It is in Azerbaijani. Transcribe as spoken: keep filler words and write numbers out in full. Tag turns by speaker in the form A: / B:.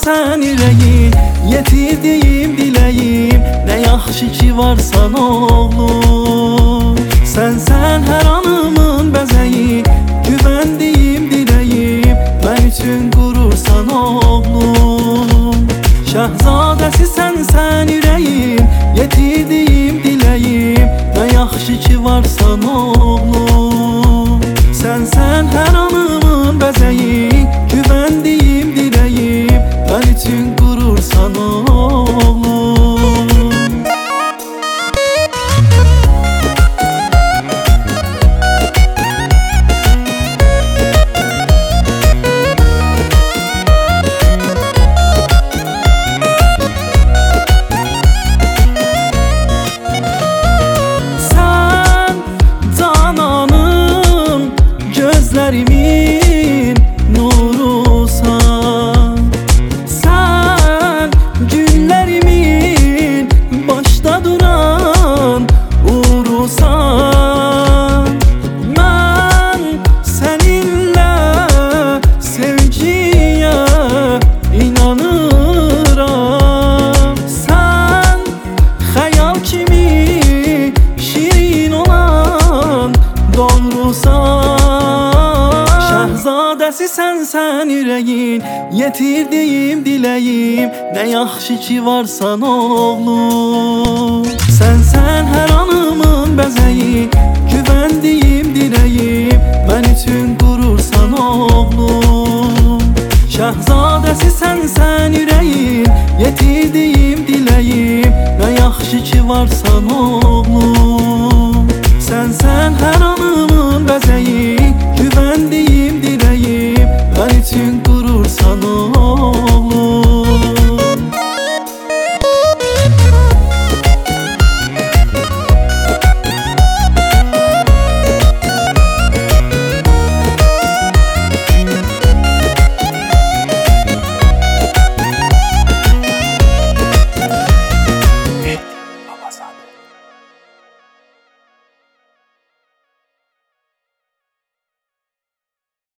A: sən ürəyin, yetirdiyim diləyim. Nə yaxşı ki varsan oğlum. Sənsən hər anımın bəzəyi, güvəndiyim diləyim. Mən üçün qurursan oğlum. Şəhzadəsi sənsən ürəyin, yetirdiyim diləyim. Nə yaxşı ki varsan oğlum. Sənsən hər anımın bəzəyi, güvəndiyim diləyim. Mən üçün qurursan oğlum. Gözlərimin nurusan, sən günlərimin başda duran uğrusan. Mən səninlə sevgiyə inanıram. Sən xəyal kimi şirin olan doğrusan. Şəhzadəsi sənsən ürəyin, yetirdiyim diləyim. Nə yaxşı ki varsan oğlum. Sənsən hər anımın bəzəyi, güvəndiyim diləyim. Mən üçün qurursan oğlum. Şəhzadəsi sənsən ürəyin, yetirdiyim diləyim. Nə yaxşı ki varsan oğlum. Sənsən hər anımın bəzəyi,